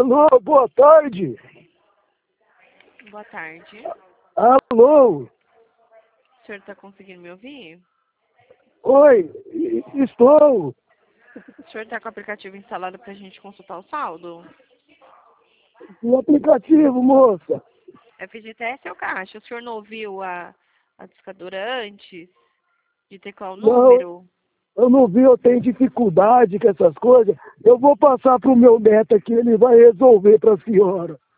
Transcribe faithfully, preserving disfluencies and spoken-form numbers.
Alô, boa tarde. Boa tarde. Alô. O senhor está conseguindo me ouvir? Oi, e- estou. O senhor está com o aplicativo instalado para a gente consultar o saldo? O aplicativo, moça. F G T S é o caixa. O senhor não ouviu a, a discadora antes de ter qual Não, número? eu não vi, eu tenho dificuldade com essas coisas. Eu vou passar pro meu neto aqui, ele vai resolver para a senhora.